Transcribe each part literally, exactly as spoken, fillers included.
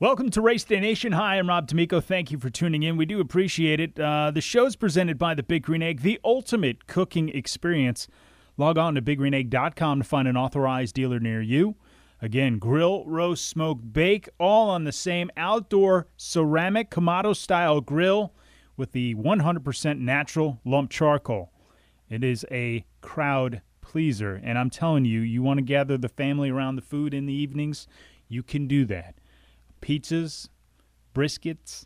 Welcome to Race Day Nation. Hi, I'm Rob D'Amico. Thank you for tuning in. We do appreciate it. Uh, the show's presented by the Big Green Egg, the ultimate cooking experience. Log on to big green egg dot com to find an authorized dealer near you. Again, grill, roast, smoke, bake, all on the same outdoor ceramic Kamado-style grill with the one hundred percent natural lump charcoal. It is a crowd pleaser, and I'm telling you, you want to gather the family around the food in the evenings, you can do that. Pizzas, briskets,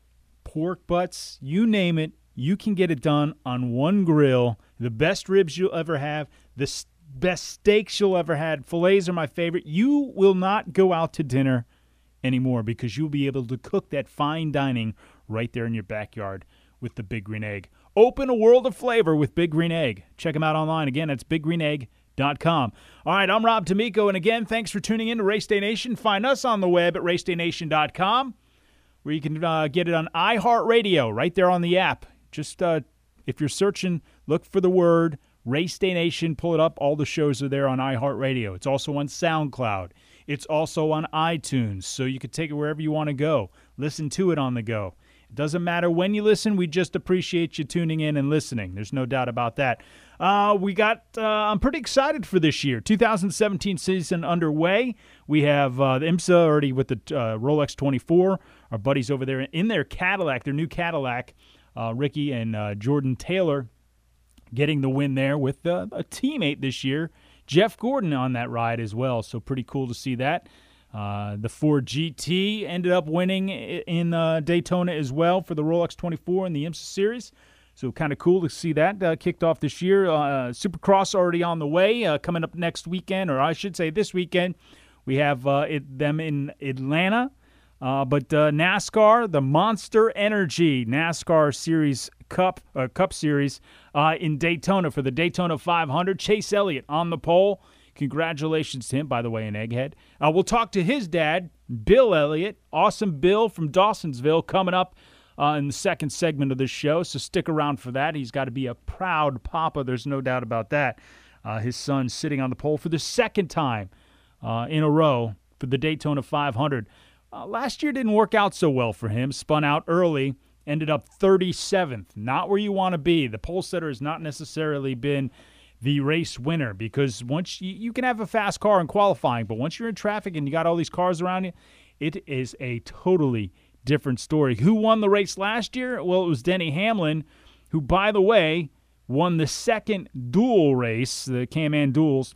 pork butts, you name it, you can get it done on one grill. The best ribs you'll ever have, the s- best steaks you'll ever had. Fillets are my favorite. You will not go out to dinner anymore because you'll be able to cook that fine dining right there in your backyard with the Big Green Egg. Open a world of flavor with Big Green Egg. Check them out online. Again, it's big green egg dot com. All right, I'm Rob D'Amico, and again, thanks for tuning in to Race Day Nation. Find us on the web at race day nation dot com, where you can uh, get it on iHeartRadio, right there on the app. Just uh, if you're searching, look for the word Race Day Nation, pull it up. All the shows are there on iHeartRadio. It's also on SoundCloud. It's also on iTunes, so you can take it wherever you want to go. Listen to it on the go. It doesn't matter when you listen. We just appreciate you tuning in and listening. There's no doubt about that. Uh, we got. Uh, I'm pretty excited for this year. two thousand seventeen season underway. We have uh, the IMSA already with the uh, Rolex twenty-four. Our buddies over there in their Cadillac, their new Cadillac, uh, Ricky and uh, Jordan Taylor, getting the win there with uh, a teammate this year, Jeff Gordon, on that ride as well. So pretty cool to see that. Uh, the Ford G T ended up winning in uh, Daytona as well for the Rolex twenty-four in the IMSA Series. So kind of cool to see that uh, kicked off this year. Uh, Supercross already on the way, uh, coming up next weekend, or I should say this weekend. We have uh, it, them in Atlanta. Uh, but uh, NASCAR, the Monster Energy NASCAR Series Cup uh, Cup Series uh, in Daytona for the Daytona five hundred. Chase Elliott on the pole. Congratulations to him, by the way, in Egghead. Uh, we'll talk to his dad, Bill Elliott. Awesome Bill from Dawsonville, coming up uh, in the second segment of this show, so stick around for that. He's got to be a proud papa, there's no doubt about that. Uh, his son sitting on the pole for the second time uh, in a row for the Daytona five hundred. Uh, last year didn't work out so well for him. Spun out early, ended up thirty-seventh. Not where you want to be. The pole setter has not necessarily been the race winner, because once you, you can have a fast car in qualifying, but once you're in traffic and you got all these cars around you, it is a totally different story. Who won the race last year? Well, it was Denny Hamlin, who, by the way, won the second duel race, the Can-Am duels,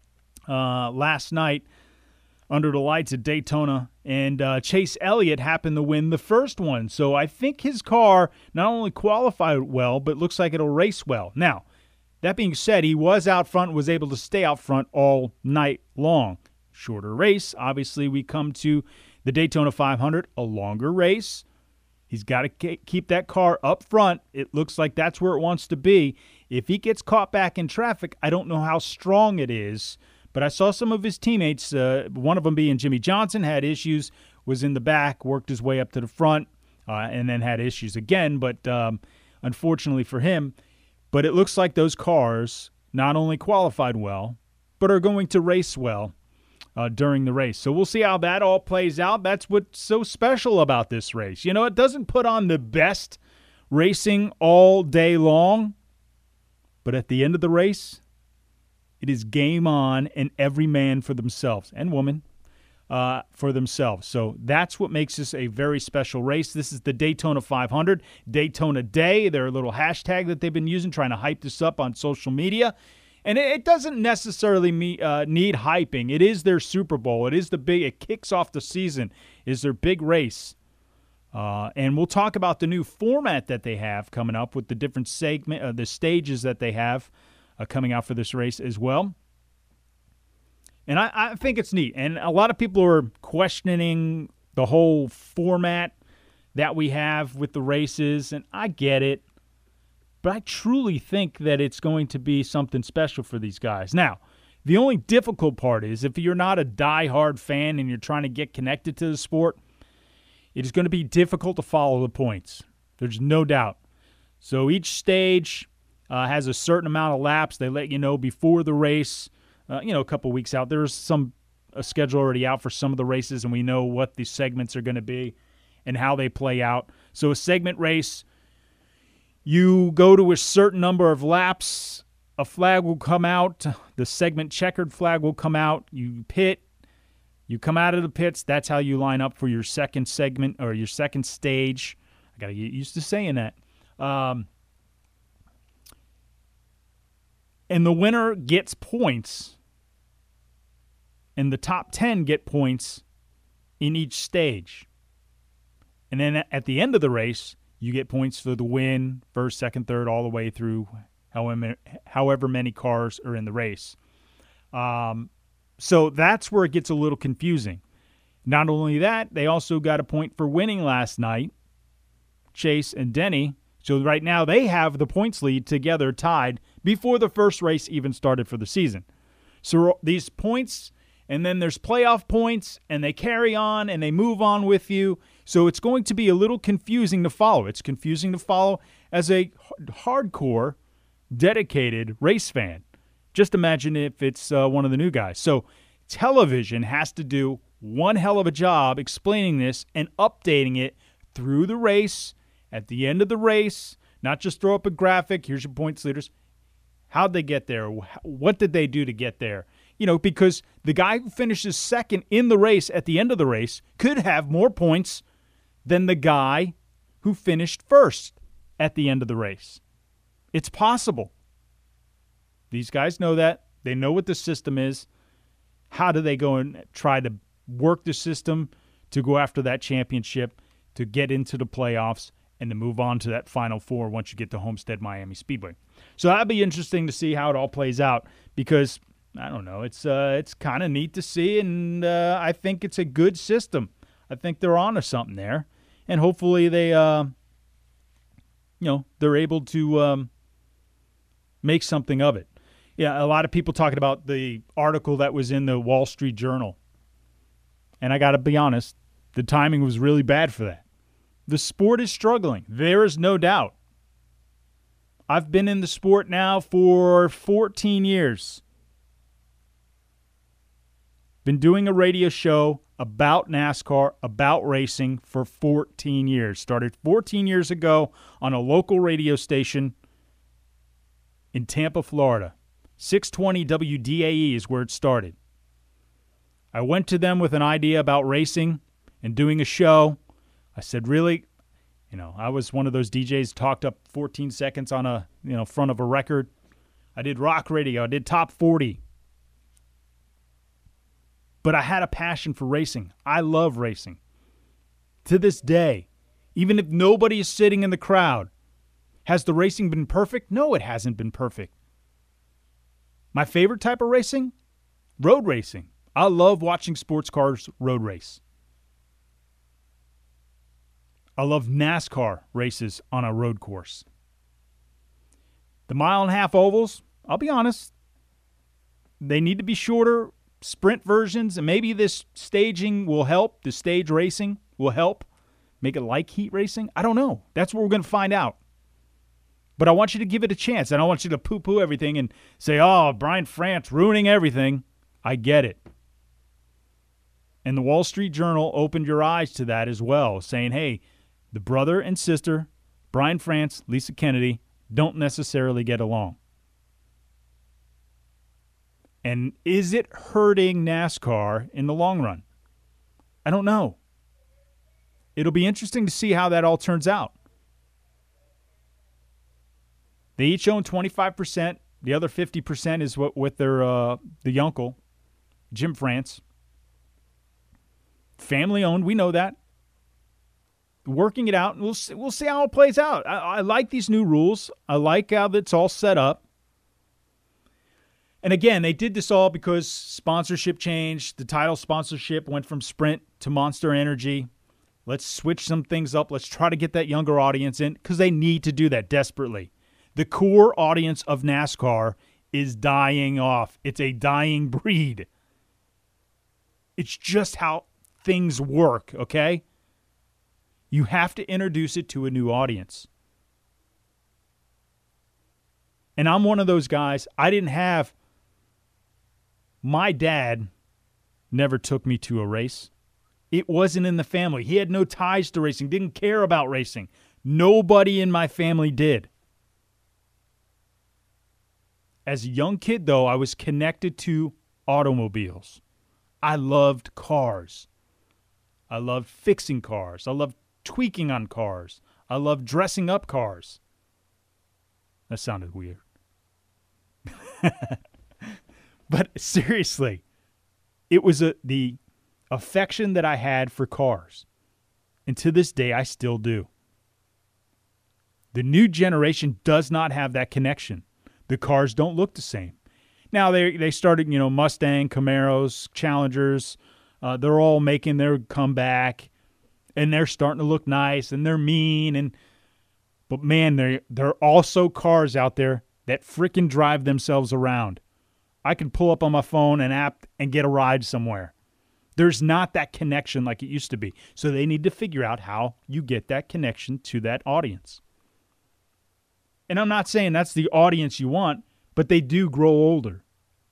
uh, last night under the lights at Daytona, and uh, Chase Elliott happened to win the first one. So I think his car not only qualified well, but looks like it'll race well. Now, that being said, he was out front, was able to stay out front all night long. Shorter race. Obviously, we come to the Daytona five hundred, a longer race. He's got to keep that car up front. It looks like that's where it wants to be. If he gets caught back in traffic, I don't know how strong it is. But I saw some of his teammates, uh, one of them being Jimmy Johnson, had issues, was in the back, worked his way up to the front, uh, and then had issues again. But um, unfortunately for him, but it looks like those cars not only qualified well, but are going to race well uh, during the race. So we'll see how that all plays out. That's what's so special about this race. You know, it doesn't put on the best racing all day long, but at the end of the race, it is game on, and every man for themselves, and woman uh, for themselves. So that's what makes this a very special race. This is the Daytona five hundred, Daytona Day. They're a little hashtag that they've been using, trying to hype this up on social media. And it, it doesn't necessarily me, uh, need hyping. It is their Super Bowl. It is the big, it kicks off the season, is their big race. Uh, and we'll talk about the new format that they have coming up with the different segment, uh, the stages that they have Uh, coming out for this race as well. And I, I think it's neat. And a lot of people are questioning the whole format that we have with the races, and I get it. But I truly think that it's going to be something special for these guys. Now, the only difficult part is if you're not a diehard fan and you're trying to get connected to the sport, it is going to be difficult to follow the points. There's no doubt. So each stage Uh, has a certain amount of laps. They let you know before the race, uh, you know, a couple weeks out. There's some a schedule already out for some of the races, and we know what the segments are going to be and how they play out. So a segment race, you go to a certain number of laps, a flag will come out, the segment checkered flag will come out, you pit, you come out of the pits, that's how you line up for your second segment or your second stage. I got to get used to saying that. Um, and the winner gets points, and the top ten get points in each stage. And then at the end of the race, you get points for the win, first, second, third, all the way through however, however many cars are in the race. Um, so that's where it gets a little confusing. Not only that, they also got a point for winning last night, Chase and Denny. So right now they have the points lead together tied before the first race even started for the season. So these points, and then there's playoff points, and they carry on and they move on with you. So it's going to be a little confusing to follow. It's confusing to follow as a hardcore, dedicated race fan. Just imagine if it's uh, one of the new guys. So television has to do one hell of a job explaining this and updating it through the race, at the end of the race, not just throw up a graphic, here's your points leaders. How'd they get there? What did they do to get there? You know, because the guy who finishes second in the race at the end of the race could have more points than the guy who finished first at the end of the race. It's possible. These guys know that. They know what the system is. How do they go and try to work the system to go after that championship, to get into the playoffs, and to move on to that Final Four once you get to Homestead Miami Speedway? So that'll be interesting to see how it all plays out because, I don't know, it's uh, it's kind of neat to see, and uh, I think it's a good system. I think they're onto something there, and hopefully they, uh, you know, they're able to um, make something of it. Yeah, a lot of people talking about the article that was in the Wall Street Journal, and I got to be honest, the timing was really bad for that. The sport is struggling. There is no doubt. I've been in the sport now for fourteen years. Been doing a radio show about NASCAR, about racing for fourteen years. Started fourteen years ago on a local radio station in Tampa, Florida. six twenty W D A E is where it started. I went to them with an idea about racing and doing a show. I said, really? You know, I was one of those D Js talked up fourteen seconds on a, you know, front of a record. I did rock radio. I did top forty. But I had a passion for racing. I love racing. To this day, even if nobody is sitting in the crowd, has the racing been perfect? No, it hasn't been perfect. My favorite type of racing? Road racing. I love watching sports cars road race. I love NASCAR races on a road course. The mile and a half ovals, I'll be honest, they need to be shorter sprint versions, and maybe this staging will help. The stage racing will help make it like heat racing. I don't know. That's what we're going to find out. But I want you to give it a chance. I don't want you to poo-poo everything and say, oh, Brian France ruining everything. I get it. And the Wall Street Journal opened your eyes to that as well, saying, hey, the brother and sister, Brian France, Lisa Kennedy, don't necessarily get along. And is it hurting NASCAR in the long run? I don't know. It'll be interesting to see how that all turns out. They each own twenty-five percent. The other fifty percent is what with their uh, the uncle, Jim France. Family owned, we know that. Working it out, and we'll see, we'll see how it plays out. I, I like these new rules. I like how it's all set up. And again, they did this all because sponsorship changed. The title sponsorship went from Sprint to Monster Energy. Let's switch some things up. Let's try to get that younger audience in because they need to do that desperately. The core audience of NASCAR is dying off. It's a dying breed. It's just how things work, okay? You have to introduce it to a new audience. And I'm one of those guys. I didn't have my dad never took me to a race. It wasn't in the family. He had no ties to racing, didn't care about racing. Nobody in my family did. As a young kid, though, I was connected to automobiles. I loved cars. I loved fixing cars. I loved tweaking on cars. I loved dressing up cars. That sounded weird. But seriously, it was a, the affection that I had for cars. And to this day, I still do. The new generation does not have that connection. The cars don't look the same. Now, they they started, you know, Mustang, Camaros, Challengers. Uh, they're all making their comeback. And they're starting to look nice. And they're mean. And But, man, there there are also cars out there that frickin' drive themselves around. I can pull up on my phone an app and get a ride somewhere. There's not that connection like it used to be. So they need to figure out how you get that connection to that audience. And I'm not saying that's the audience you want, but they do grow older.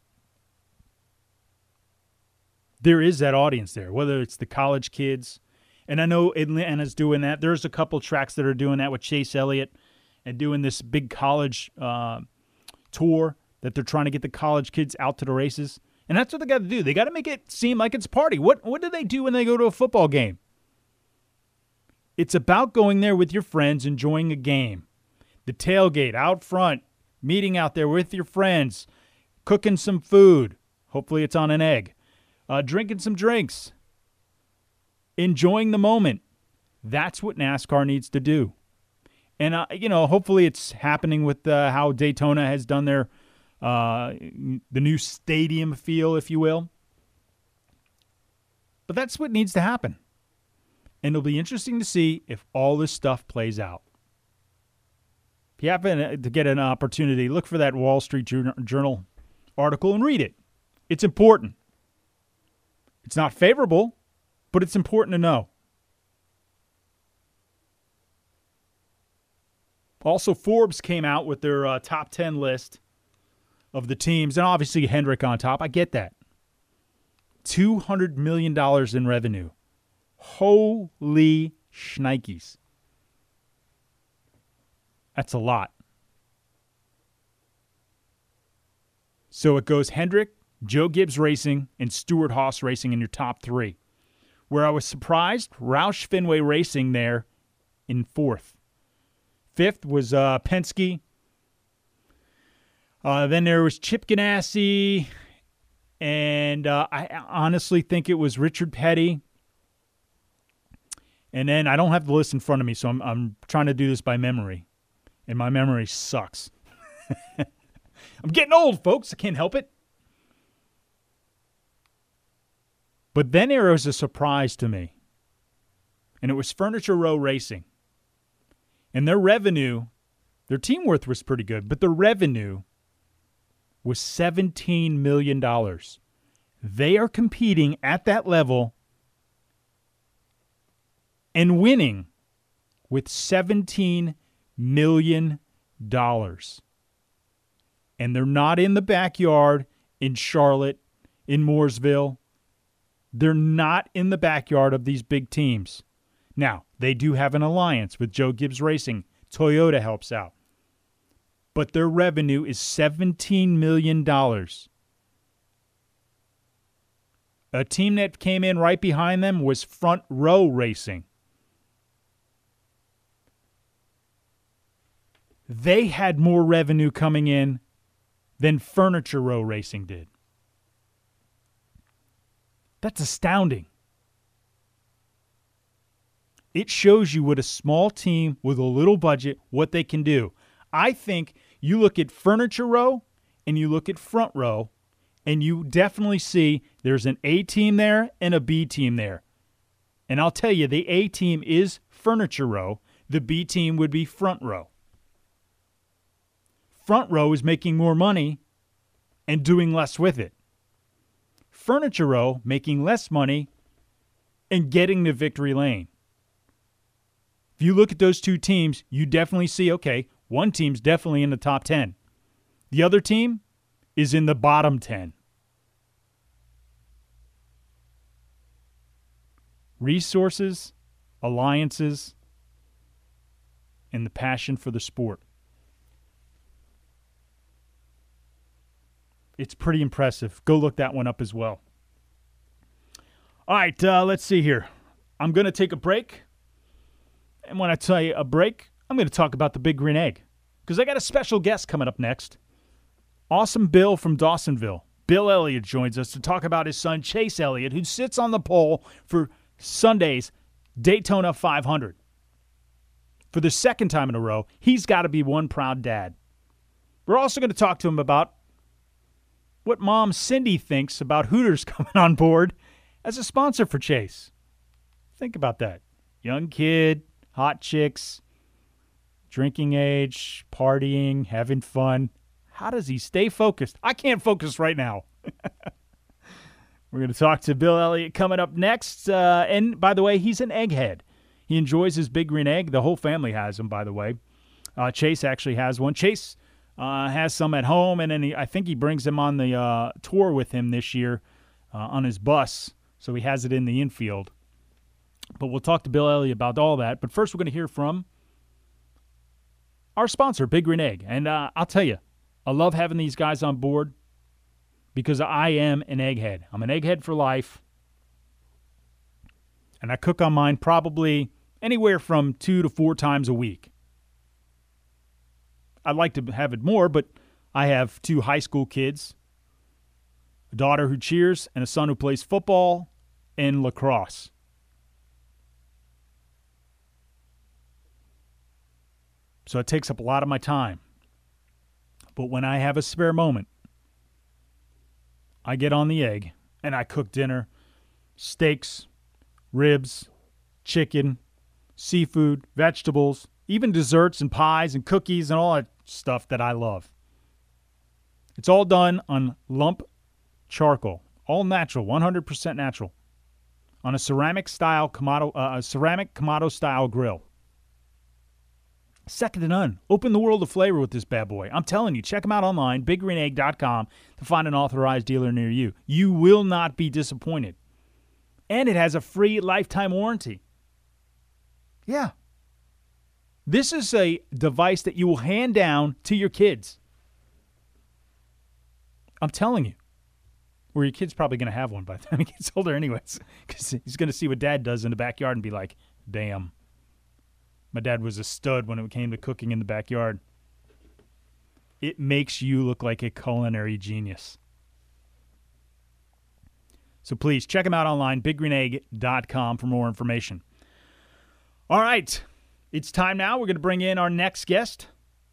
There is that audience there, whether it's the college kids. And I know Atlanta's doing that. There's a couple tracks that are doing that with Chase Elliott and doing this big college uh, tour that they're trying to get the college kids out to the races. And that's what they got to do. They got to make it seem like it's a party. What, what do they do when they go to a football game? It's about going there with your friends, enjoying a game. The tailgate out front, meeting out there with your friends, cooking some food. Hopefully it's on an egg. Uh, drinking some drinks. Enjoying the moment. That's what NASCAR needs to do. And, uh, you know, hopefully it's happening with uh, how Daytona has done their, uh, the new stadium feel, if you will. But that's what needs to happen. And it'll be interesting to see if all this stuff plays out. If you happen to get an opportunity, look for that Wall Street Journal article and read it. It's important. It's not favorable, but it's important to know. Also, Forbes came out with their uh, top ten list of the teams, and obviously Hendrick on top. I get that. two hundred million dollars in revenue. Holy shnikes. That's a lot. So it goes Hendrick, Joe Gibbs Racing, and Stewart Haas Racing in your top three. Where I was surprised, Roush Fenway Racing there in fourth. Fifth was uh, Penske. Uh, then there was Chip Ganassi, and uh, I honestly think it was Richard Petty. And then I don't have the list in front of me, so I'm, I'm trying to do this by memory. And my memory sucks. I'm getting old, folks. I can't help it. But then there was a surprise to me. And it was Furniture Row Racing. And their revenue, their team worth was pretty good, but the revenue was seventeen million dollars. They are competing at that level and winning with seventeen million dollars. And they're not in the backyard in Charlotte, in Mooresville. They're not in the backyard of these big teams. Now, they do have an alliance with Joe Gibbs Racing. Toyota helps out. But their revenue is seventeen million dollars. A team that came in right behind them was Front Row Racing. They had more revenue coming in than Furniture Row Racing did. That's astounding. It shows you what a small team with a little budget, what they can do. I think you look at Furniture Row and you look at Front Row, and you definitely see there's an A team there and a B team there. And I'll tell you, the A team is Furniture Row. The B team would be Front Row. Front Row is making more money and doing less with it. Furniture Row making less money and getting to victory lane. If you look at those two teams, you definitely see, okay, one team's definitely in the top ten. The other team is in the bottom ten. resources, alliances, and the passion for the sport. It's pretty impressive. Go look that one up as well. All right, uh, let's see here. I'm going to take a break. And when I tell you a break, I'm going to talk about the Big Green Egg. Because I got a special guest coming up next. Awesome Bill from Dawsonville. Bill Elliott joins us to talk about his son, Chase Elliott, who sits on the pole for Sunday's Daytona five hundred. For the second time in a row, he's got to be one proud dad. We're also going to talk to him about what Mom Cindy thinks about Hooters coming on board as a sponsor for Chase. Think about that. Young kid, hot chicks, drinking age, partying, having fun. How does he stay focused? I can't focus right now. We're going to talk to Bill Elliott coming up next. Uh, and, by the way, he's an egghead. He enjoys his Big Green Egg. The whole family has them, by the way. Uh, Chase actually has one. Chase uh, has some at home, and then he, I think he brings them on the uh, tour with him this year uh, on his bus. So he has it in the infield. But we'll talk to Bill Elliott about all that. But first we're going to hear from our sponsor, Big Green Egg. And uh, I'll tell you, I love having these guys on board because I am an egghead. I'm an egghead for life. And I cook on mine probably anywhere from two to four times a week. I'd like to have it more, but I have two high school kids, a daughter who cheers, and a son who plays football and lacrosse. So it takes up a lot of my time. But when I have a spare moment, I get on the egg and I cook dinner, steaks, ribs, chicken, seafood, vegetables, even desserts and pies and cookies and all that stuff that I love. It's all done on lump charcoal, all natural, one hundred percent natural, on a ceramic style Kamado, uh, a ceramic Kamado style grill. Second to none. Open the world of flavor with this bad boy. I'm telling you, check them out online, big green egg dot com, to find an authorized dealer near you. You will not be disappointed. And it has a free lifetime warranty. Yeah. This is a device that you will hand down to your kids. I'm telling you. Or your kid's probably going to have one by the time he gets older anyways. Because he's going to see what Dad does in the backyard and be like, damn. My dad was a stud when it came to cooking in the backyard. It makes you look like a culinary genius. So please check them out online, big green egg dot com, for more information. All right. It's time now. We're going to bring in our next guest,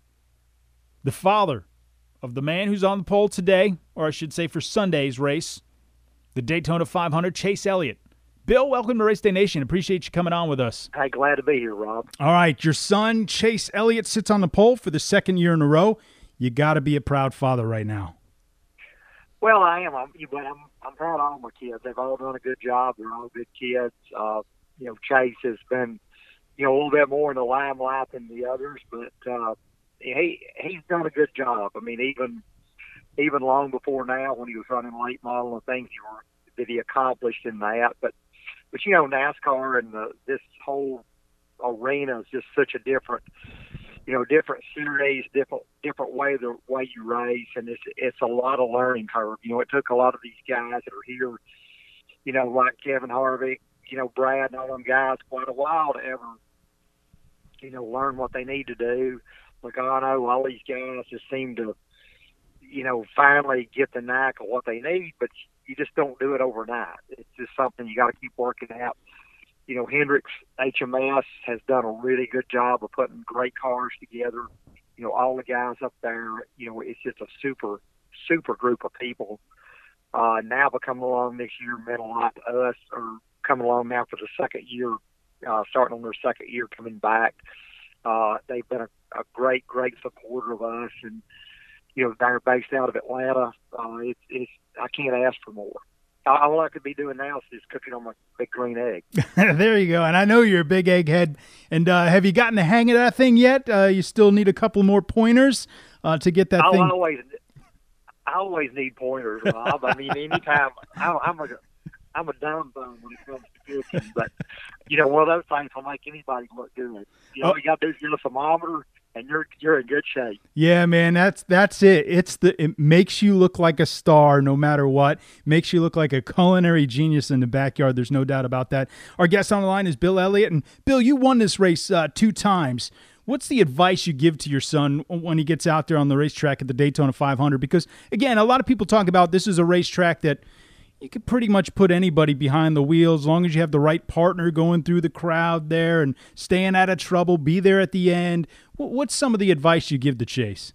the father of the man who's on the pole today, or I should say for Sunday's race, the Daytona five hundred, Chase Elliott. Bill, welcome to Race Day Nation. Appreciate you coming on with us. Hey, glad to be here, Rob. All right, your son, Chase Elliott, sits on the pole for the second year in a row. You got to be a proud father right now. Well, I am. I'm, but I'm, I'm proud of all my kids. They've all done a good job. They're all good kids. Uh, you know, Chase has been, you know, a little bit more in the limelight than the others, but uh, he he's done a good job. I mean, even even long before now, when he was running late model and things, he were, that he accomplished in that. But but you know, NASCAR and the, this whole arena is just such a different, you know, different series, different different way the way you race, and it's it's a lot of learning curve. You know, it took a lot of these guys that are here, you know, like Kevin Harvick, you know, Brad and all them guys, quite a while to ever, you know, learn what they need to do. Logano, all these guys just seem to, you know, finally get the knack of what they need, but you just don't do it overnight. It's just something you got to keep working out. You know, Hendricks H M S has done a really good job of putting great cars together. You know, all the guys up there, you know, it's just a super, super group of people. Uh, now coming along this year meant a lot to us, or coming along now for the second year, uh, starting on their second year coming back. Uh, they've been a, a great, great supporter of us, and you know, they're based out of Atlanta. Uh, it's, it's, I can't ask for more. All I could be doing now is just cooking on my big green egg. There you go. And I know you're a big egghead. And uh, have you gotten the hang of that thing yet? Uh, you still need a couple more pointers uh, to get that I'll thing. Always, I always need pointers, Rob. I mean, anytime I, I'm a, I'm a dumb bum when it comes to fishing. But, you know, one of those things will make anybody look good. You know, Oh. you got to do is get a thermometer, and you're you're in good shape. Yeah, man, that's that's it. It's the it makes you look like a star no matter what. Makes you look like a culinary genius in the backyard. There's no doubt about that. Our guest on the line is Bill Elliott, and Bill, you won this race uh, two times. What's the advice you give to your son when he gets out there on the racetrack at the Daytona five hundred? Because again, a lot of people talk about this is a racetrack that you could pretty much put anybody behind the wheel as long as you have the right partner going through the crowd there and staying out of trouble, be there at the end. What's some of the advice you give to Chase?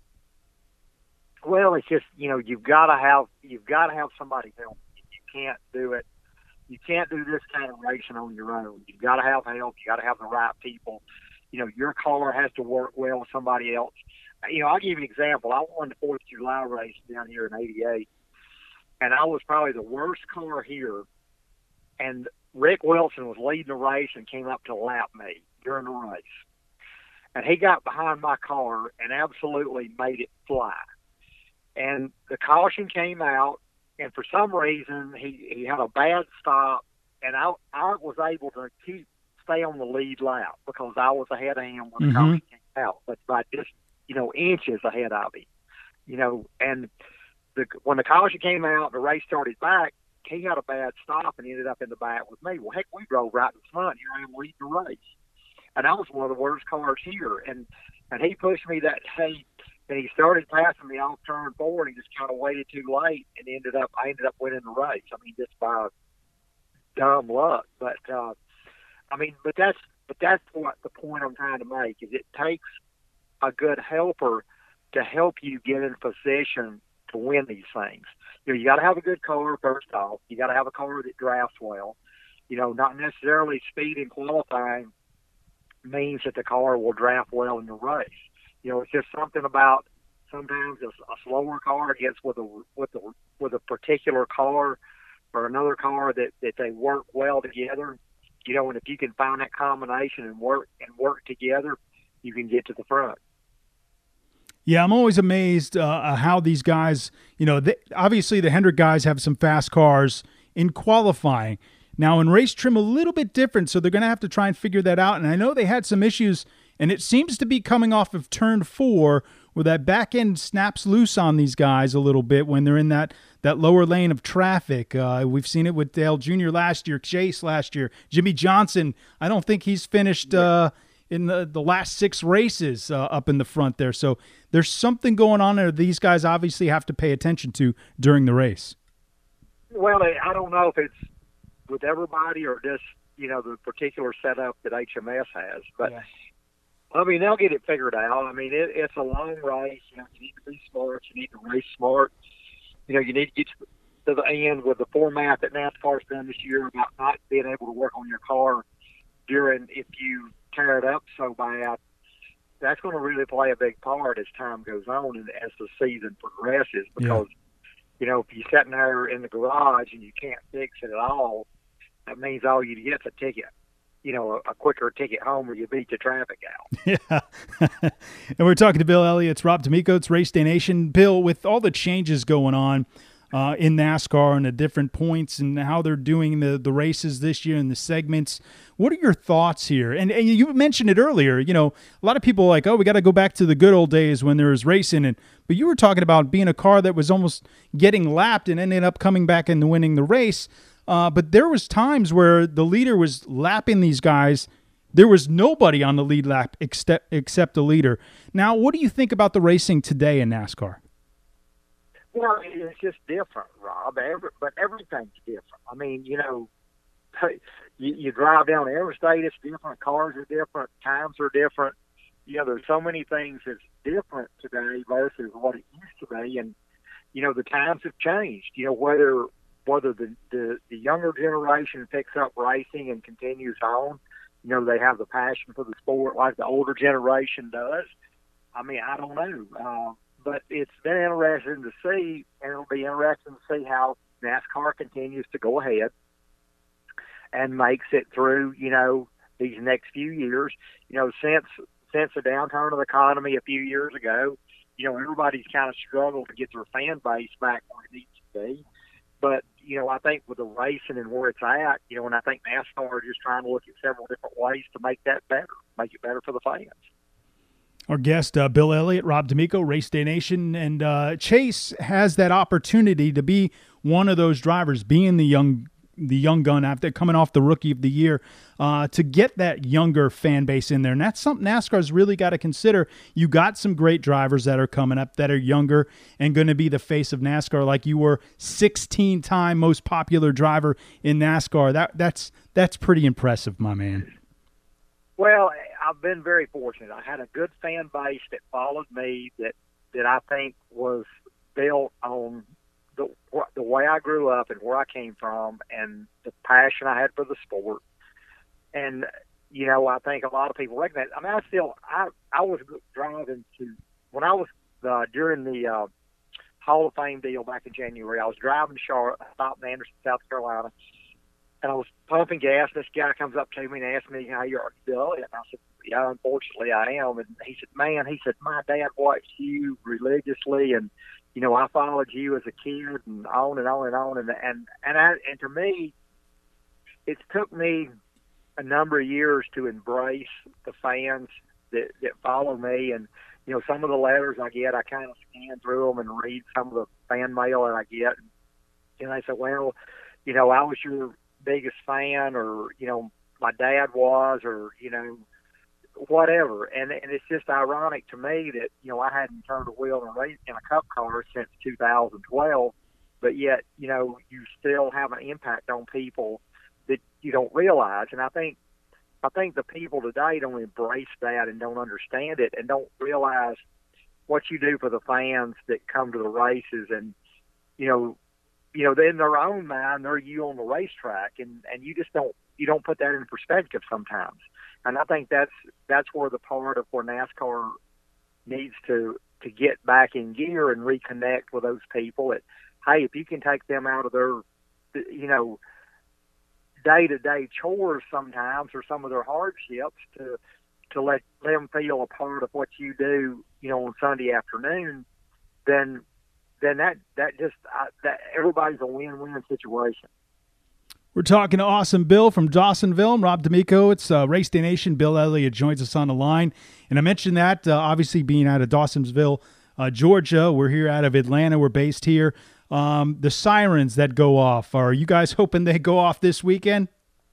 Well, it's just, you know, you've got to have you've got to have somebody help. You can't do it. You can't do this kind of racing on your own. You've got to have help. You got to have the right people. You know, your car has to work well with somebody else. You know, I'll give you an example. I won the Fourth of July race down here in eighty-eight, and I was probably the worst car here. And Rick Wilson was leading the race and came up to lap me during the race. And he got behind my car and absolutely made it fly. And the caution came out, and for some reason he, he had a bad stop, and I I was able to keep stay on the lead lap because I was ahead of him when the Mm-hmm. caution came out, but by just, you know, inches ahead of him. You know, and the when the caution came out, the race started back. He had a bad stop and ended up in the back with me. Well, heck, we drove right in front. Here I am leading the race. And I was one of the worst cars here. And and he pushed me that day, and he started passing me off turn four, and he just kind of waited too late, and ended up I ended up winning the race. I mean, just by dumb luck. But uh, I mean, but that's but that's what the point I'm trying to make is it takes a good helper to help you get in position to win these things. You know, you got to have a good car first off. You got to have a car that drafts well. You know, not necessarily speed in qualifying means that the car will draft well in the race. You know, it's just something about sometimes a, a slower car gets with a with a with a particular car or another car that, that they work well together. You know, and if you can find that combination and work and work together, you can get to the front. Yeah, I'm always amazed uh, how these guys, you know, they, obviously the Hendrick guys have some fast cars in qualifying. Now, in race trim, a little bit different, so they're going to have to try and figure that out. And I know they had some issues, and it seems to be coming off of turn four where that back end snaps loose on these guys a little bit when they're in that, that lower lane of traffic. Uh, we've seen it with Dale Junior last year, Chase last year, Jimmy Johnson. I don't think he's finished uh, in the, the last six races uh, up in the front there. So there's something going on there these guys obviously have to pay attention to during the race. Well, I don't know if it's with everybody or just, you know, the particular setup that H M S has. But, yeah. I mean, they'll get it figured out. I mean, it, it's a long race. You know, you need to be smart. You need to race smart. You know, you need to get to the end with the format that NASCAR's done this year about not being able to work on your car during if you tear it up so bad. That's going to really play a big part as time goes on and as the season progresses because, yeah. you know, if you're sitting there in the garage and you can't fix it at all, that means all you get is a ticket, you know, a, a quicker ticket home where you beat the traffic out. Yeah. And we're talking to Bill Elliott. It's Rob D'Amico. It's Race Day Nation. Bill, with all the changes going on uh, in NASCAR and the different points and how they're doing the, the races this year and the segments, what are your thoughts here? And, and you mentioned it earlier, you know, a lot of people are like, oh, we got to go back to the good old days when there was racing. And, but you were talking about being a car that was almost getting lapped and ended up coming back and winning the race. Uh, but there was times where the leader was lapping these guys. There was nobody on the lead lap except, except the leader. Now, what do you think about the racing today in NASCAR? Well, it's just different, Rob. Every, but everything's different. I mean, you know, you, you drive down the interstate, it's different. Cars are different. Times are different. You know, there's so many things that's different today versus what it used to be. And, you know, the times have changed. You know, whether whether the, the, the younger generation picks up racing and continues on, you know, they have the passion for the sport like the older generation does. I mean, I don't know. Uh, but it's been interesting to see, and it'll be interesting to see how NASCAR continues to go ahead and makes it through, you know, these next few years. You know, since since the downturn of the economy a few years ago, you know, everybody's kind of struggled to get their fan base back where it needs to be. But you know, I think with the racing and where it's at, you know, and I think NASCAR is just trying to look at several different ways to make that better, make it better for the fans. Our guest, uh, Bill Elliott, Rob D'Amico, Race Day Nation, and uh, Chase has that opportunity to be one of those drivers, being the young the young gun after coming off the Rookie of the Year, uh, to get that younger fan base in there. And that's something NASCAR's really got to consider. You got some great drivers that are coming up that are younger and going to be the face of NASCAR, like you were sixteen-time most popular driver in NASCAR. That That's that's pretty impressive, my man. Well, I've been very fortunate. I had a good fan base that followed me that, that I think was built on the, the way I grew up and where I came from and the passion I had for the sport. And, you know, I think a lot of people recognize. I mean, I still, I, I was driving to, when I was uh, during the uh, Hall of Fame deal back in January, I was driving to Charlotte. I stopped in Anderson, South Carolina. And I was pumping gas, and this guy comes up to me and asks me how you are, Bill. And I said, yeah, unfortunately I am. And he said, man, he said, my dad watched you religiously, and, you know, I followed you as a kid, and on and on and on. And and and, I, and to me, it took me a number of years to embrace the fans that, that follow me. And, you know, some of the letters I get, I kind of scan through them and read some of the fan mail that I get. And they say, well, you know, I was your biggest fan, or, you know, my dad was, or, you know, whatever. And and it's just ironic to me that, you know, I hadn't turned a wheel in a race in a cup car since two thousand twelve, but yet, you know, you still have an impact on people that you don't realize. And I think I think the people today don't embrace that and don't understand it and don't realize what you do for the fans that come to the races. And, you know, you know, in their own mind, they're you on the racetrack, and, and you just don't, you don't put that in perspective sometimes. And I think that's, that's where the part of where NASCAR needs to, to get back in gear and reconnect with those people that, hey, if you can take them out of their, you know, day-to-day chores sometimes, or some of their hardships, to, to let them feel a part of what you do, you know, on Sunday afternoon, then, then that, that just, I, that everybody's a win-win situation. We're talking to Awesome Bill from Dawsonville. Rob D'Amico. It's uh, Race Day Nation. Bill Elliott joins us on the line. And I mentioned that, uh, obviously being out of Dawsonville, uh, Georgia. We're here out of Atlanta. We're based here. Um, the sirens that go off, are you guys hoping they go off this weekend?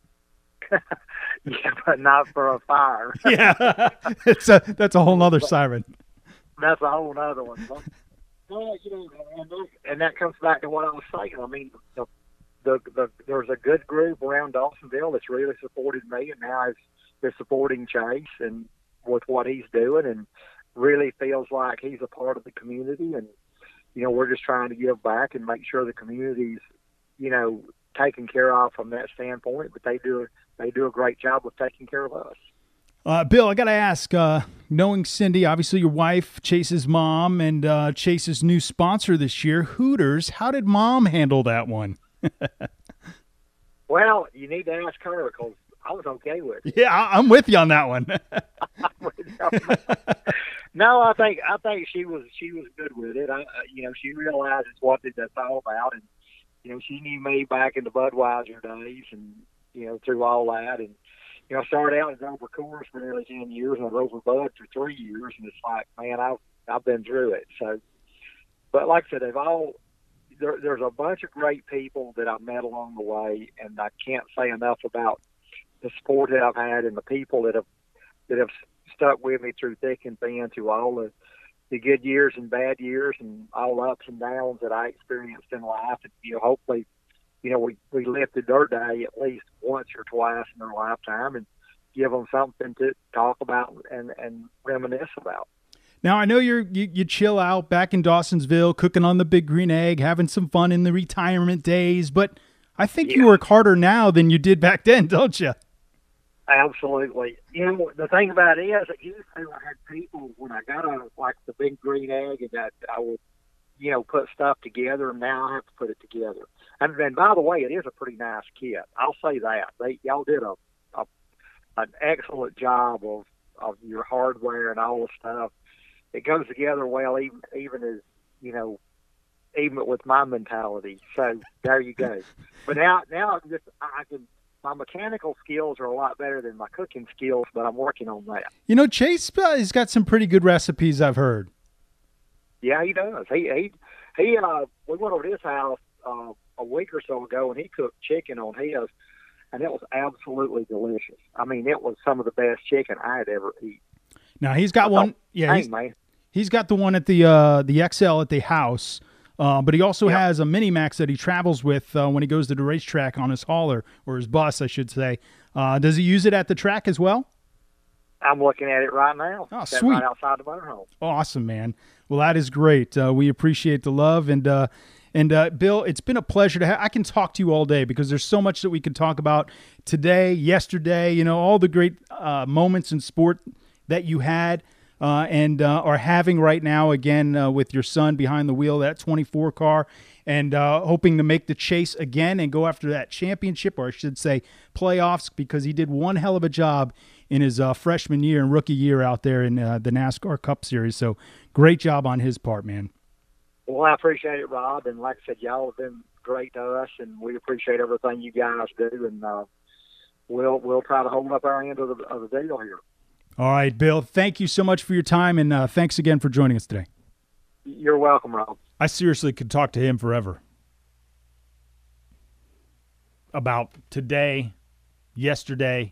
Yeah, but not for a fire. Yeah, it's a, that's a whole nother siren. That's a whole other one. But, well, you know, and, and that comes back to what I was saying. I mean, the, the, the, there's a good group around Dawsonville that's really supported me, and now is they're supporting Chase and with what he's doing, and really feels like he's a part of the community. And, you know, we're just trying to give back and make sure the community's, you know, taken care of from that standpoint. But they do they do a great job of taking care of us. Uh, Bill, I got to ask, uh, knowing Cindy, obviously your wife, Chase's mom, and uh, Chase's new sponsor this year, Hooters, how did Mom handle that one? Well, you need to ask her, because I was okay with it. Yeah, I- I'm with you on that one. No, I think I think she was she was good with it. I, you know, she realizes what that's all about, and you know, she knew me back in the Budweiser days, and you know, through all that. And you know, I started out as over Coors for nearly ten years, and I was over Bud for three years, and it's like, man, I've I've been through it. So, but like I said, they've all there, there's a bunch of great people that I've met along the way, and I can't say enough about the support that I've had and the people that have that have stuck with me through thick and thin, through all the, the good years and bad years and all ups and downs that I experienced in life. And, you know, hopefully, you know, we, we lifted their day at least once or twice in their lifetime and give them something to talk about and, and reminisce about. Now, I know you're, you you chill out back in Dawsonville, cooking on the Big Green Egg, having some fun in the retirement days, but I think Yeah. you work harder now than you did back then, don't you? Absolutely. You know, the thing about it is that usually I had people, when I got on like the Big Green Egg, and that I would, you know, put stuff together, and now I have to put it together. And then, by the way, it is a pretty nice kit. I'll say that. They, y'all did a, a an excellent job of, of your hardware and all the stuff. It goes together well, even even as, you know, even with my mentality. So there you go. But now, now I'm just I can. My mechanical skills are a lot better than my cooking skills, but I'm working on that. You know, Chase uh, has got some pretty good recipes, I've heard. Yeah, he does. He he he. Uh, we went over to his house uh, a week or so ago, and he cooked chicken on his, and it was absolutely delicious. I mean, it was some of the best chicken I had ever eaten. Now he's got one. Yeah, hey, he's, man. he's got the one at the uh, the X L at the house. Uh, but he also yep. has a Mini Max that he travels with uh, when he goes to the racetrack on his hauler, or his bus, I should say. Uh, does he use it at the track as well? I'm looking at it right now. Oh, That's sweet. Right outside the motorhome. Awesome, man. Well, that is great. Uh, we appreciate the love. And, uh, and uh, Bill, it's been a pleasure to have – I can talk to you all day because there's so much that we can talk about today, yesterday, you know, all the great uh, moments in sport that you had. Uh, and uh, are having right now, again, uh, with your son behind the wheel, that twenty-four car, and uh, hoping to make the chase again and go after that championship, or I should say playoffs, because he did one hell of a job in his uh, freshman year and rookie year out there in uh, the NASCAR Cup Series. So great job on his part, man. Well, I appreciate it, Rob. And like I said, y'all have been great to us, and we appreciate everything you guys do. And uh, we'll we'll try to hold up our end of the, of the deal here. All right, Bill, thank you so much for your time, and uh, thanks again for joining us today. You're welcome, Rob. I seriously could talk to him forever about today, yesterday,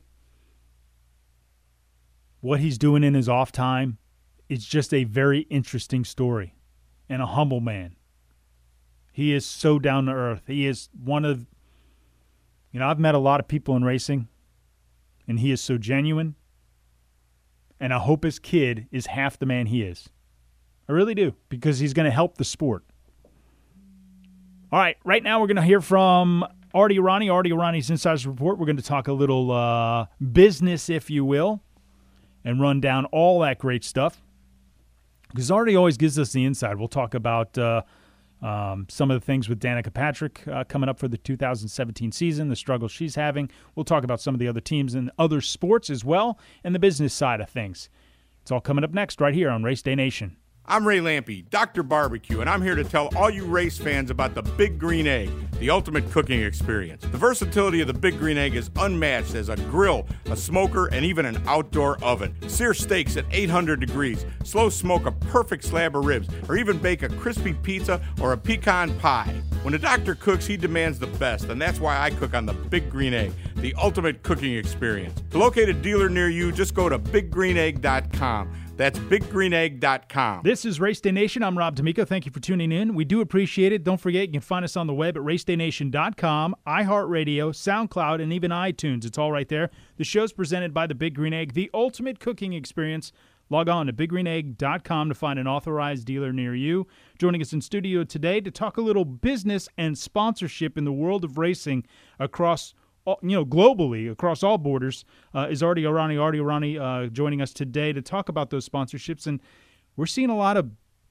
what he's doing in his off time. It's just a very interesting story, and a humble man. He is so down to earth. He is one of, you know, I've met a lot of people in racing, and he is so genuine. And I hope his kid is half the man he is. I really do, because he's going to help the sport. All right, right now we're going to hear from Artie Arani, Artie Arani's Insiders Report. We're going to talk a little uh, business, if you will, and run down all that great stuff. Because Artie always gives us the inside. We'll talk about uh, um, some of the things with Danica Patrick uh, coming up for the two thousand seventeen season, the struggles she's having. We'll talk about some of the other teams and other sports as well, and the business side of things. It's all coming up next right here on Race Day Nation. I'm Ray Lampe, Doctor Barbecue, and I'm here to tell all you race fans about the Big Green Egg, the ultimate cooking experience. The versatility of the Big Green Egg is unmatched as a grill, a smoker, and even an outdoor oven. Sear steaks at eight hundred degrees, slow smoke a perfect slab of ribs, or even bake a crispy pizza or a pecan pie. When a doctor cooks, he demands the best, and that's why I cook on the Big Green Egg, the ultimate cooking experience. To locate a dealer near you, just go to big green egg dot com. That's big green egg dot com. This is Race Day Nation. I'm Rob D'Amico. Thank you for tuning in. We do appreciate it. Don't forget, you can find us on the web at race day nation dot com, iHeartRadio, SoundCloud, and even iTunes. It's all right there. The show's presented by the Big Green Egg, the ultimate cooking experience. Log on to big green egg dot com to find an authorized dealer near you. Joining us in studio today to talk a little business and sponsorship in the world of racing across you know, globally, across all borders, uh, is Artie Arani. Artie Arani uh, joining us today to talk about those sponsorships. And we're seeing a lot of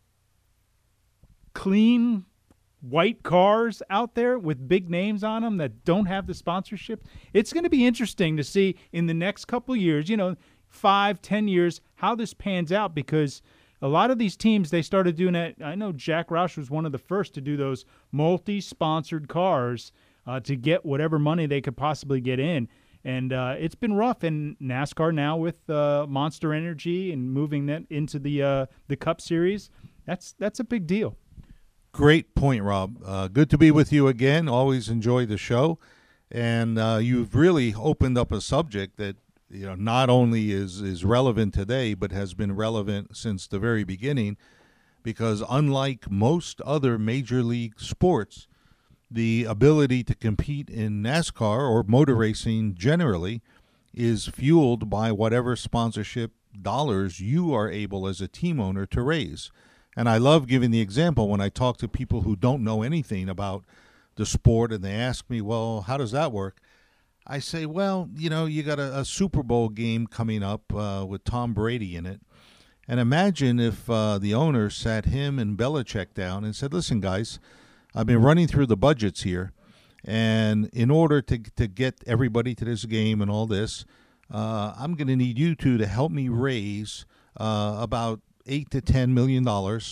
clean, white cars out there with big names on them that don't have the sponsorship. It's going to be interesting to see in the next couple of years, you know, five, ten years, how this pans out, because a lot of these teams, they started doing it. I know Jack Roush was one of the first to do those multi-sponsored cars Uh, to get whatever money they could possibly get in. And uh, it's been rough in NASCAR now with uh, Monster Energy and moving that into the uh, the Cup Series. That's that's a big deal. Great point, Rob. Uh, good to be with you again. Always enjoy the show. And uh, you've really opened up a subject that, you know, not only is, is relevant today, but has been relevant since the very beginning, because unlike most other major league sports, the ability to compete in NASCAR or motor racing generally is fueled by whatever sponsorship dollars you are able as a team owner to raise. And I love giving the example when I talk to people who don't know anything about the sport and they ask me, well, how does that work? I say, well, you know, you got a, a Super Bowl game coming up uh, with Tom Brady in it. And imagine if uh, the owner sat him and Belichick down and said, listen, guys, I've been running through the budgets here, and in order to to get everybody to this game and all this, uh, I'm going to need you two to help me raise uh, about eight to ten million dollars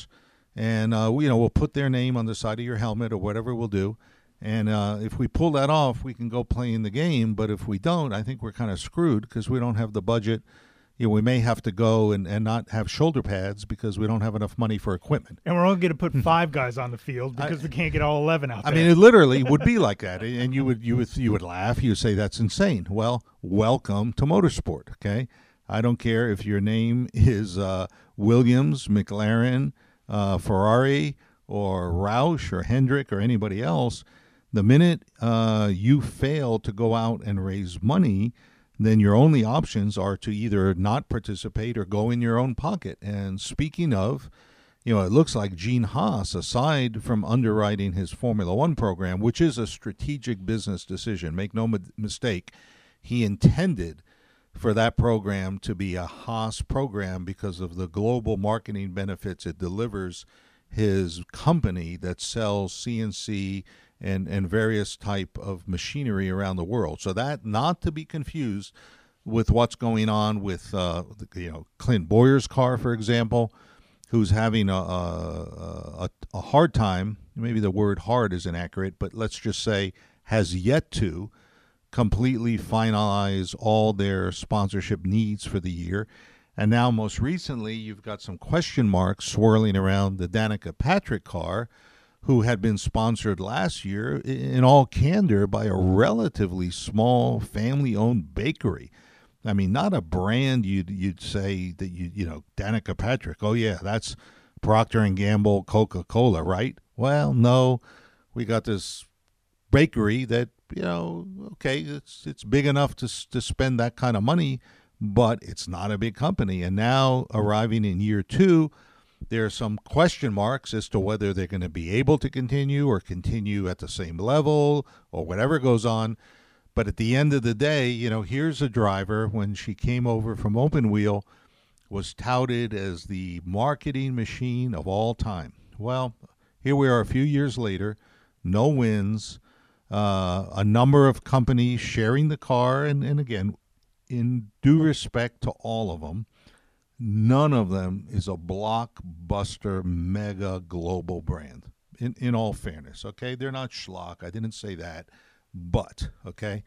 and uh, we, you know, we'll put their name on the side of your helmet or whatever we'll do. And uh, if we pull that off, we can go play in the game. But if we don't, I think we're kind of screwed because we don't have the budget. You know, we may have to go and, and not have shoulder pads because we don't have enough money for equipment. And we're only going to put five guys on the field because I, we can't get all eleven out I there. mean, it literally would be like that. And you would you would you would laugh. You would say that's insane. Well, welcome to motorsport. Okay, I don't care if your name is uh, Williams, McLaren, uh, Ferrari, or Roush, or Hendrick, or anybody else. The minute uh, you fail to go out and raise money, then your only options are to either not participate or go in your own pocket. And speaking of, you know, it looks like Gene Haas, aside from underwriting his Formula One program, which is a strategic business decision, make no mistake, he intended for that program to be a Haas program because of the global marketing benefits it delivers his company that sells C N C and, and various type of machinery around the world. So that not to be confused with what's going on with, uh, you know, Clint Boyer's car, for example, who's having a, a, a hard time. Maybe the word hard is inaccurate, but let's just say has yet to completely finalize all their sponsorship needs for the year. And now most recently, you've got some question marks swirling around the Danica Patrick car, who had been sponsored last year, in all candor, by a relatively small family-owned bakery. I mean, not a brand you'd you'd say that you you know Danica Patrick. Oh yeah, that's Procter and Gamble, Coca-Cola, right? Well, no, we got this bakery that you know, okay, it's it's big enough to to spend that kind of money, but it's not a big company. And now arriving in year two, there are some question marks as to whether they're going to be able to continue or continue at the same level or whatever goes on. But at the end of the day, you know, here's a driver, when she came over from Open Wheel, was touted as the marketing machine of all time. Well, here we are a few years later, no wins, uh, a number of companies sharing the car, and, and again, in due respect to all of them, none of them is a blockbuster, mega global brand, in, in all fairness, okay? They're not schlock. I didn't say that, but, okay,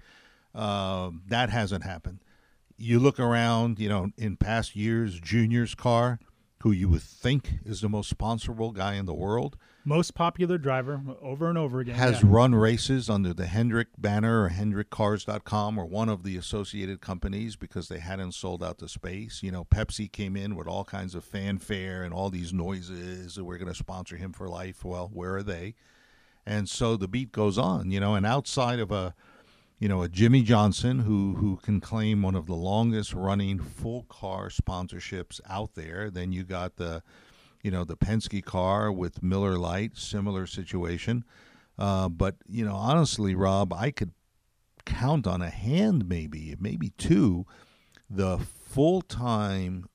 uh, that hasn't happened. You look around, you know, in past years, Junior's car, who you would think is the most sponsorable guy in the world, most popular driver over and over again, has yeah. run races under the Hendrick banner or Hendrick Cars dot com or one of the associated companies because they hadn't sold out the space. You know, Pepsi came in with all kinds of fanfare and all these noises that we're going to sponsor him for life. Well, where are they? And so the beat goes on, you know, and outside of a, you know, a Jimmy Johnson who, who can claim one of the longest running full car sponsorships out there, then you got the, you know, the Penske car with Miller Lite, similar situation. Uh, but, you know, honestly, Rob, I could count on a hand maybe, maybe two, the full-time,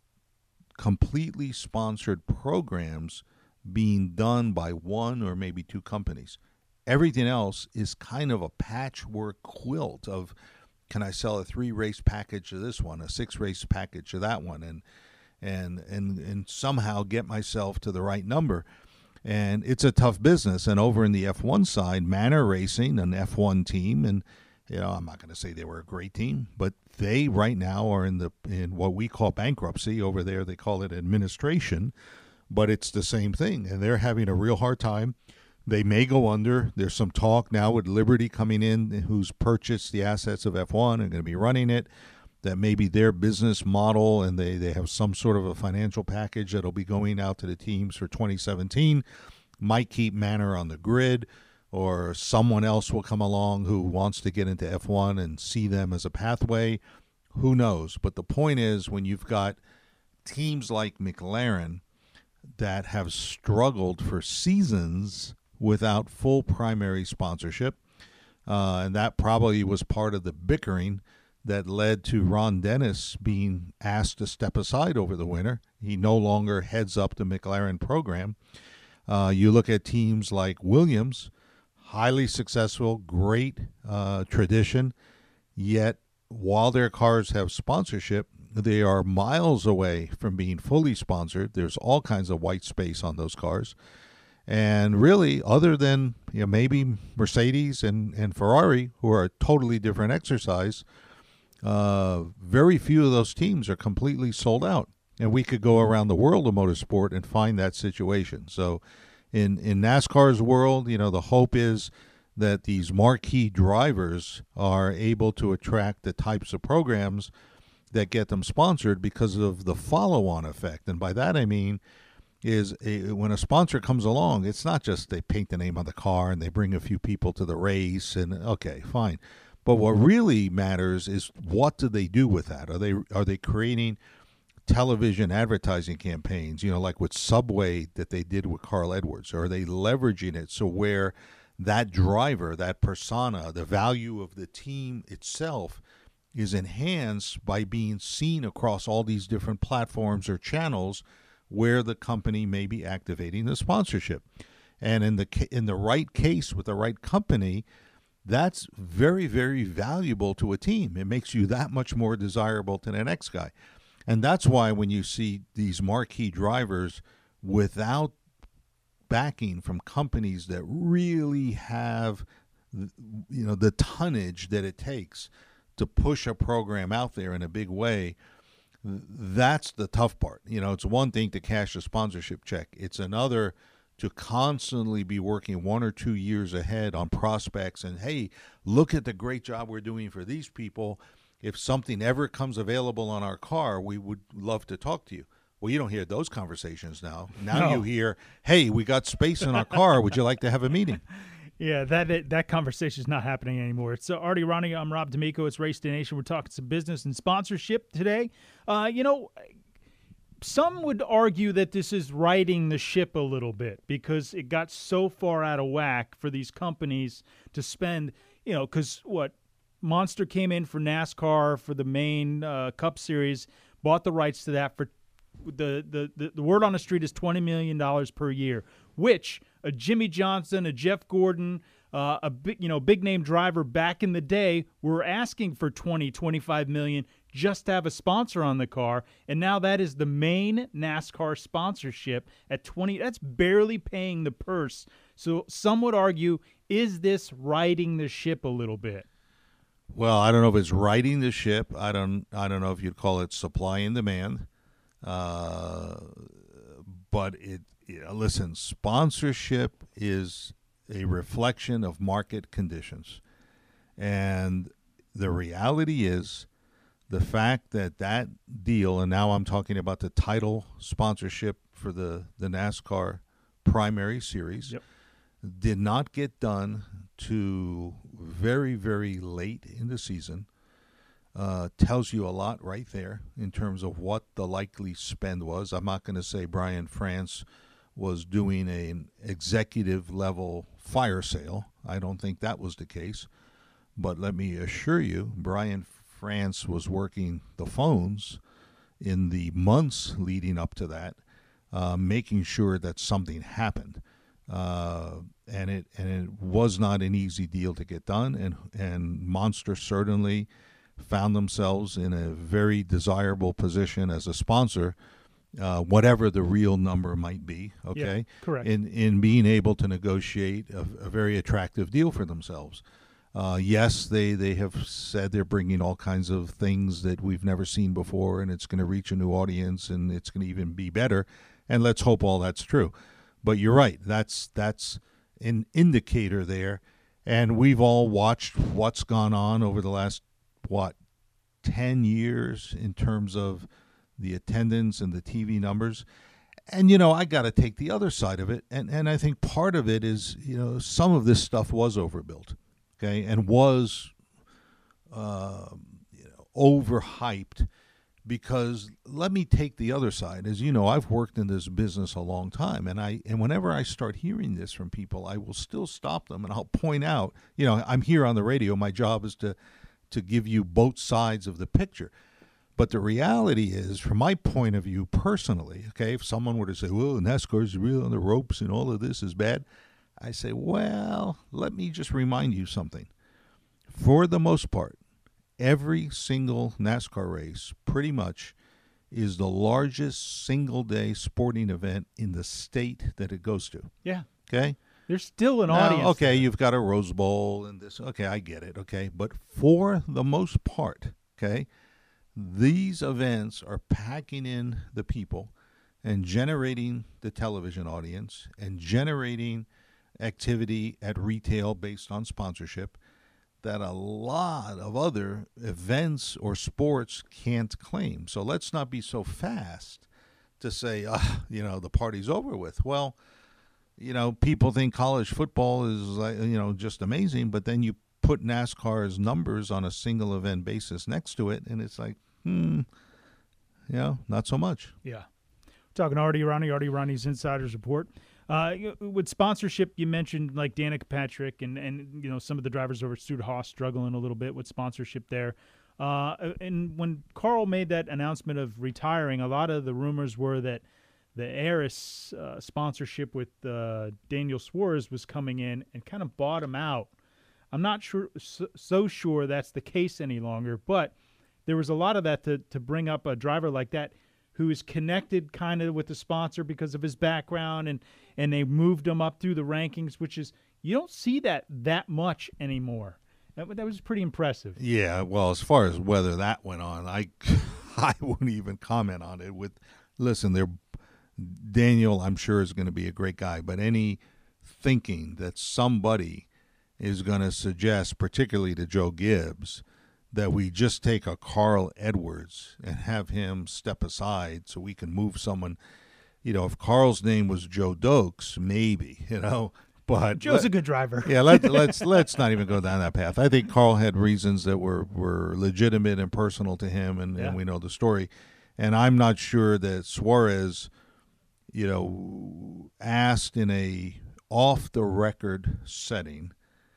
completely sponsored programs being done by one or maybe two companies. Everything else is kind of a patchwork quilt of, can I sell a three-race package to this one, a six-race package to that one, and and and and somehow get myself to the right number. And it's a tough business. And over in the F one side, Manor Racing, an F one team, and you know, I'm not going to say they were a great team, but they right now are in the in what we call bankruptcy. Over there, they call it administration, but it's the same thing, and they're having a real hard time. They may go under. There's some talk now with Liberty coming in, who's purchased the assets of F one and going to be running it, that maybe their business model and they, they have some sort of a financial package that'll be going out to the teams for twenty seventeen, might keep Manor on the grid, or someone else will come along who wants to get into F one and see them as a pathway. Who knows? But the point is, when you've got teams like McLaren that have struggled for seasons without full primary sponsorship, uh, and that probably was part of the bickering that led to Ron Dennis being asked to step aside over the winter. He no longer heads up the McLaren program. Uh, you look at teams like Williams, highly successful, great uh, tradition, yet while their cars have sponsorship, they are miles away from being fully sponsored. There's all kinds of white space on those cars. And really, other than you know, maybe Mercedes and, and Ferrari, who are a totally different exercise, uh, very few of those teams are completely sold out. And we could go around the world of motorsport and find that situation. So in, in NASCAR's world, you know, the hope is that these marquee drivers are able to attract the types of programs that get them sponsored because of the follow-on effect. And by that I mean is a, when a sponsor comes along, it's not just they paint the name on the car and they bring a few people to the race and okay, fine. But what really matters is what do they do with that? Are they are they creating television advertising campaigns, you know, like with Subway that they did with Carl Edwards? Or are they leveraging it so where that driver, that persona, the value of the team itself is enhanced by being seen across all these different platforms or channels where the company may be activating the sponsorship? And in the in the right case with the right company, that's very, very valuable to a team. It makes you that much more desirable to the next guy. And that's why when you see these marquee drivers without backing from companies that really have, you know, the tonnage that it takes to push a program out there in a big way, that's the tough part. You know, it's one thing to cash a sponsorship check. It's another to constantly be working one or two years ahead on prospects and, hey, look at the great job we're doing for these people. If something ever comes available on our car, we would love to talk to you. Well, you don't hear those conversations now. Now No. you hear, hey, we got space in our car. Would you like to have a meeting? Yeah, that that conversation is not happening anymore. It's uh, Artie Ronnie. I'm Rob D'Amico. It's Race Day Nation. We're talking some business and sponsorship today. Uh, you know, some would argue that this is righting the ship a little bit because it got so far out of whack for these companies to spend, you know, because what, Monster came in for NASCAR for the main uh, Cup Series, bought the rights to that for the, the, the, the word on the street is twenty million dollars per year, which a Jimmy Johnson, a Jeff Gordon, uh, a big, you know, big name driver back in the day were asking for twenty, twenty-five million just to have a sponsor on the car. And now that is the main NASCAR sponsorship at twenty. That's barely paying the purse. So some would argue, is this righting the ship a little bit? Well, I don't know if it's righting the ship. I don't. I don't know if you'd call it supply and demand. Uh, but it. You know, listen, sponsorship is a reflection of market conditions, and the reality is the fact that that deal, and now I'm talking about the title sponsorship for the the NASCAR Primary Series. Yep. Did not get done to very, very late in the season, uh, tells you a lot right there in terms of what the likely spend was. I'm not going to say Brian France was doing an executive level fire sale. I don't think that was the case. But let me assure you, Brian France was working the phones in the months leading up to that, uh, making sure that something happened. Uh, and it and it was not an easy deal to get done, and and Monster certainly found themselves in a very desirable position as a sponsor, uh, whatever the real number might be. Okay, Yeah, correct. In in being able to negotiate a, a very attractive deal for themselves. Uh, yes, they, they have said they're bringing all kinds of things that we've never seen before, and it's going to reach a new audience, and it's going to even be better. And let's hope all that's true. But you're right. That's that's an indicator there. And we've all watched what's gone on over the last, what, ten years in terms of the attendance and the T V numbers. And, you know, I got to take the other side of it. And, and I think part of it is, you know, some of this stuff was overbuilt, okay, and was uh, you know, overhyped. Because let me take the other side. As you know, I've worked in this business a long time, and I and whenever I start hearing this from people, I will still stop them and I'll point out, you know, I'm here on the radio. My job is to to give you both sides of the picture. But the reality is, from my point of view personally, okay, if someone were to say, well, NASCAR's real on the ropes and all of this is bad, I say, well, let me just remind you something. For the most part, every single NASCAR race pretty much is the largest single-day sporting event in the state that it goes to. Yeah. Okay? There's still an Now, audience. okay, there. you've got a Rose Bowl and this. Okay, I get it. Okay, but for the most part, okay, these events are packing in the people and generating the television audience and generating activity at retail based on sponsorship that a lot of other events or sports can't claim. So let's not be so fast to say, uh, you know, the party's over with. Well, you know, people think college football is, like, you know, just amazing, but then you put NASCAR's numbers on a single event basis next to it, and it's like, hmm, you know, not so much. Yeah. Talking to Artie Ronnie, Artie Ronnie's Insiders Report. Uh, with sponsorship, you mentioned like Danica Patrick and, and you know some of the drivers over at Stuart Haas struggling a little bit with sponsorship there. Uh, and when Carl made that announcement of retiring, a lot of the rumors were that the Aris uh, sponsorship with uh, Daniel Suarez was coming in and kind of bought him out. I'm not sure so, so sure that's the case any longer, but there was a lot of that to, to bring up a driver like that who is connected kind of with the sponsor because of his background, and, and they moved him up through the rankings, which is you don't see that that much anymore. That, that was pretty impressive. Yeah, well, as far as whether that went on, I I wouldn't even comment on it. With listen, they're Daniel, I'm sure, is going to be a great guy, but any thinking that somebody is going to suggest, particularly to Joe Gibbs, that we just take a Carl Edwards and have him step aside so we can move someone. You know, if Carl's name was Joe Dokes, maybe, you know. But Joe's let, a good driver. yeah, let, let's let's not even go down that path. I think Carl had reasons that were, were legitimate and personal to him, and, Yeah. and we know the story. And I'm not sure that Suarez, you know, asked in a off-the-record setting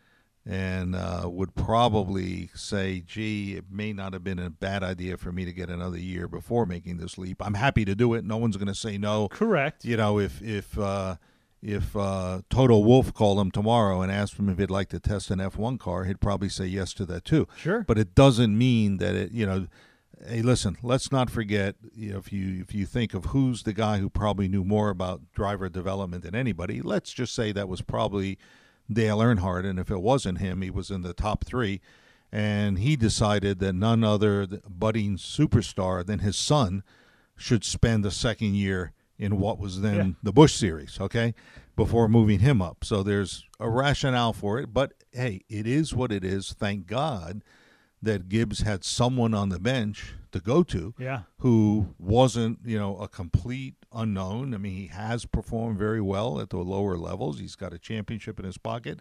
and uh, would probably say, gee, it may not have been a bad idea for me to get another year before making this leap. I'm happy to do it. No one's going to say no. Correct. You know, if if uh, if uh, Toto Wolff called him tomorrow and asked him if he'd like to test an F one car, he'd probably say yes to that too. Sure. But it doesn't mean that it, you know, hey, listen, let's not forget, you know, if you if you think of who's the guy who probably knew more about driver development than anybody, let's just say that was probably Dale Earnhardt, and if it wasn't him, he was in the top three, and he decided that none other budding superstar than his son should spend the second year in what was then Yeah. the Busch Series, okay, before moving him up. So there's a rationale for it, but hey, it is what it is. Thank God that Gibbs had someone on the bench to go to Yeah. who wasn't, you know, a complete unknown. I mean, he has performed very well at the lower levels. He's got a championship in his pocket.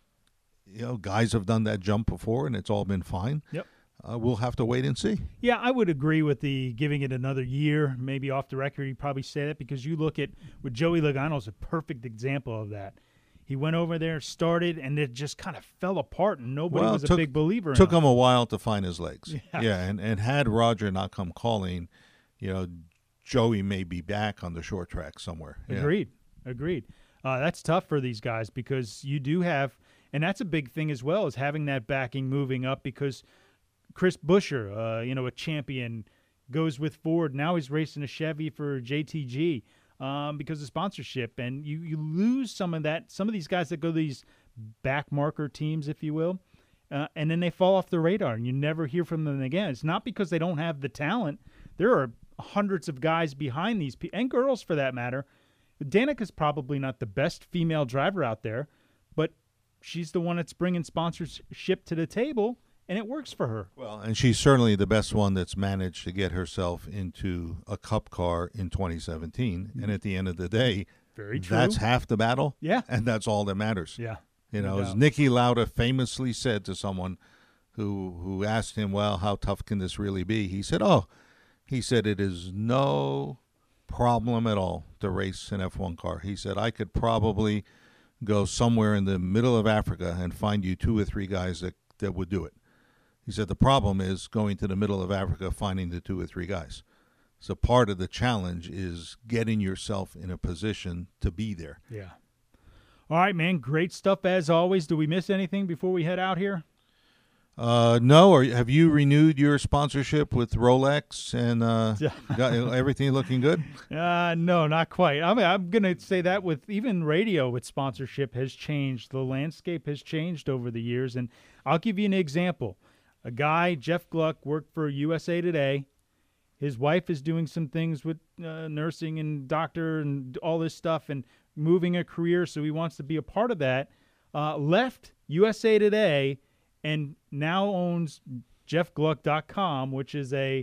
You know, guys have done that jump before, and it's all been fine. Yep. Uh, we'll have to wait and see. Yeah, I would agree with the giving it another year. Maybe off the record, you'd probably say that because you look at with Joey Logano is a perfect example of that. He went over there, started, and it just kind of fell apart, and nobody Well, was took- a big believer in Took him. him a while to find his legs. Yeah. yeah and, and had Roger not come calling, you know, Joey may be back on the short track somewhere. Yeah. Agreed. Agreed. Uh, that's tough for these guys because you do have, and that's a big thing as well, is having that backing moving up because Chris Buescher, uh, you know, a champion, goes with Ford. Now he's racing a Chevy for J T G um, because of sponsorship. And you, you lose some of that, some of these guys that go to these back marker teams, if you will, uh, and then they fall off the radar and you never hear from them again. It's not because they don't have the talent. There are hundreds of guys behind these people, and girls for that matter. Danica's probably not the best female driver out there, but she's the one that's bringing sponsorship to the table, and it works for her. Well, and she's certainly the best one that's managed to get herself into a Cup car in twenty seventeen. And at the end of the day, Very true. that's half the battle. Yeah. And that's all that matters. Yeah. You know, No as doubt. Niki Lauda famously said to someone who who asked him, well, how tough can this really be? He said, oh, he said, it is no problem at all to race an F one car. He said, I could probably go somewhere in the middle of Africa and find you two or three guys that, that would do it. He said, the problem is going to the middle of Africa, finding the two or three guys. So part of the challenge is getting yourself in a position to be there. Yeah. All right, man. Great stuff as always. Do we miss anything before we head out here? Uh, no, or have you renewed your sponsorship with Rolex and uh, got everything looking good? Uh, no, not quite. I mean, I'm going to say that with even radio with sponsorship has changed. The landscape has changed over the years. And I'll give you an example. A guy, Jeff Gluck, worked for U S A Today. His wife is doing some things with uh, nursing and doctor and all this stuff and moving a career, so he wants to be a part of that. Uh, left U S A Today and now owns Jeff Gluck dot com, which is a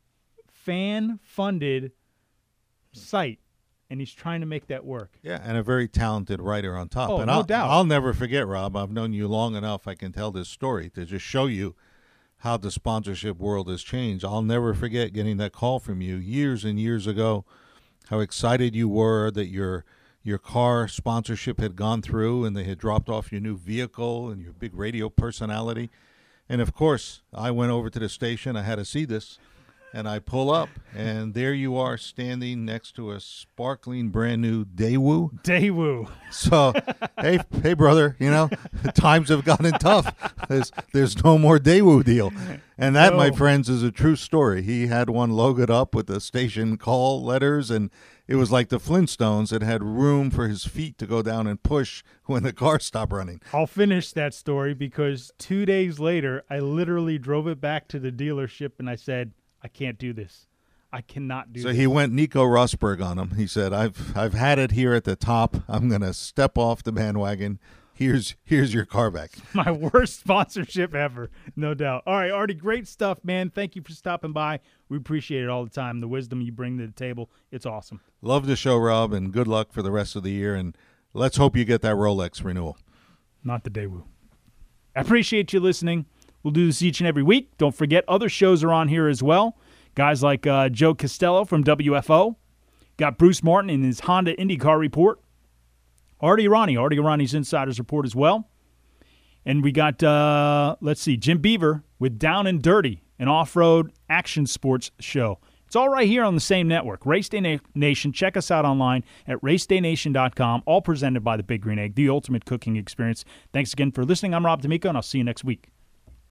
fan-funded site, and he's trying to make that work. Yeah, and a very talented writer on top. Oh, and no I'll, doubt. I'll never forget, Rob. I've known you long enough. I can tell this story to just show you how the sponsorship world has changed. I'll never forget getting that call from you years and years ago, how excited you were that your your car sponsorship had gone through and they had dropped off your new vehicle and your big radio personality. And, of course, I went over to the station. I had to see this. And I pull up, and there you are standing next to a sparkling brand new Daewoo. Daewoo. So, hey, hey, brother, you know, times have gotten tough. There's there's no more Daewoo deal. And that, No. my friends, is a true story. He had one logoed up with the station call letters, and it was like the Flintstones. It had room for his feet to go down and push when the car stopped running. I'll finish that story because two days later, I literally drove it back to the dealership, and I said, I can't do this. I cannot do So this. he went Nico Rosberg on him. He said, I've I've had it here at the top. I'm going to step off the bandwagon. Here's here's your car back. My worst sponsorship ever, no doubt. All right, Artie, great stuff, man. Thank you for stopping by. We appreciate it all the time. The wisdom you bring to the table, it's awesome. Love the show, Rob, and good luck for the rest of the year. And let's hope you get that Rolex renewal. Not the Daewoo. I appreciate you listening. We'll do this each and every week. Don't forget, other shows are on here as well. Guys like uh, Joe Costello from W F O. Got Bruce Martin in his Honda IndyCar report. Artie Arani, Artie Arani's Insiders Report as well. And we got, uh, let's see, Jim Beaver with Down and Dirty, an off-road action sports show. It's all right here on the same network, Race Day Na- Nation. Check us out online at race day nation dot com, all presented by the Big Green Egg, the ultimate cooking experience. Thanks again for listening. I'm Rob D'Amico, and I'll see you next week.